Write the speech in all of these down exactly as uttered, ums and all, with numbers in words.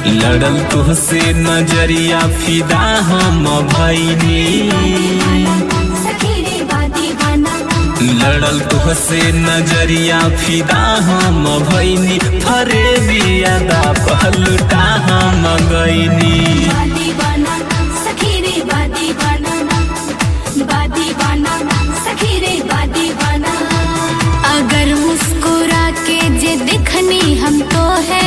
लड़ल तुहसे नजरिया फिदा हम भइनी, लड़ल तुहसे नजरिया फिदा हम भइनी, फरे बियादा पहलुटा हम गइनी। अगर मुस्कुरा के जे दिखनी हम तो है,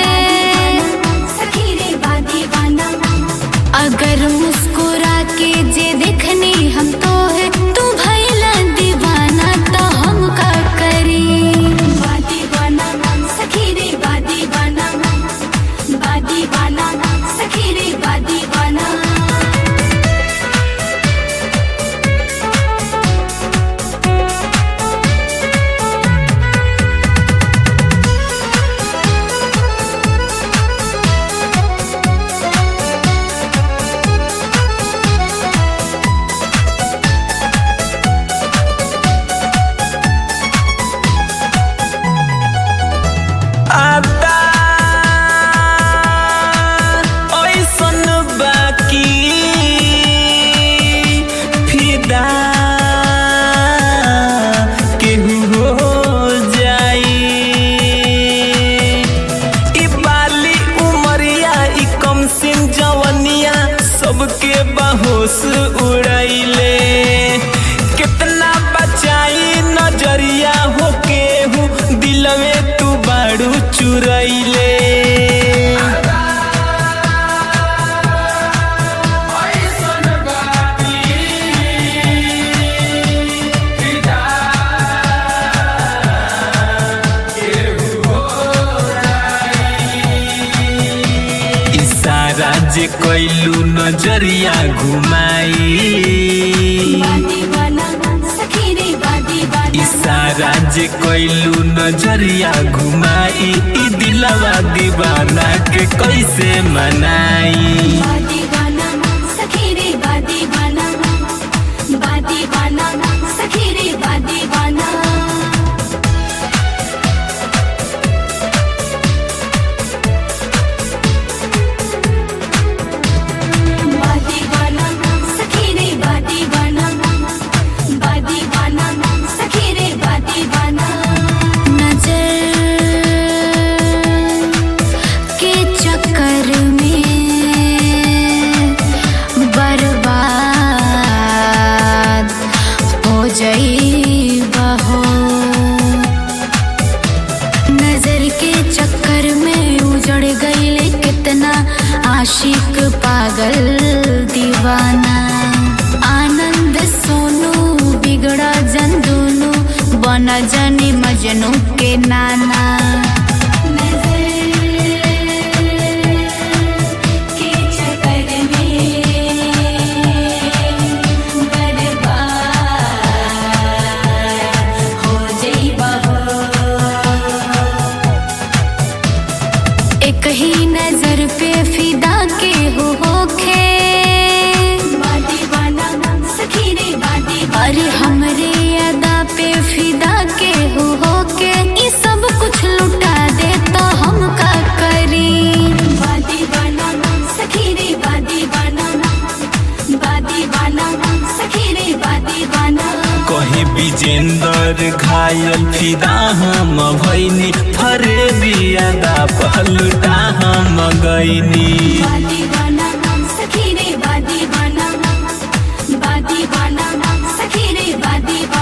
अगर मुस्कुरा के जे दिखनी हम तो है, तू भइला दीवाना तो हम का करी। बादी बाना सखी रे बादी बाना, बादी बाना सखी रे बादी बाना। आता ऐसन बाकी फिदा केहू हो जाई, ई बाली उमरिया ई कम सिन जवनिया सबके बहोश उड़ैले। कितना बचाई नजरिया हो केहू दिल में तू बाड़ू चुरैले। इशारा जे कैलू नजरिया घुमाई, इशारा जे कैलू नजरिया घुमाई, ई दिलवा दीवाना के कैसे मनाई। बादी बाना सखी रे बादी बाना, बादी बाना सखी रे बादी बाना। बादी बाना सखी रे बादी बाना, बादी बाना सखी रे बादी बाना। नजर के चक्कर में बर्बाद हो जाइबा हो, नजर के चक्कर में उजड़ गईले कितना आशिक पागल दीवाना। आनंद सोनू बिगड़ा जन दोनों, बना जानी मजनू के नाना। के चक्कर में बर्बाद हो जाइबा हो। एक ही नजर पे फिदा के हो होखे, बादी बाना सखी रे बादी बाना। अरे हमरे अदा पे फिदा के हो होके, ई सब कुछ लुटा दे तो हम का करी। बादी बाना सखी रे बादी बाना, बादी बाना सखी रे बादी बाना। कहीं विजेंदर घायल फिदा हम भइनी, फरे बियादा पहलुटा हम गइनी। बादी बाना सखी रे बादी बाना, बादी बाना सखी रे बादी बाना।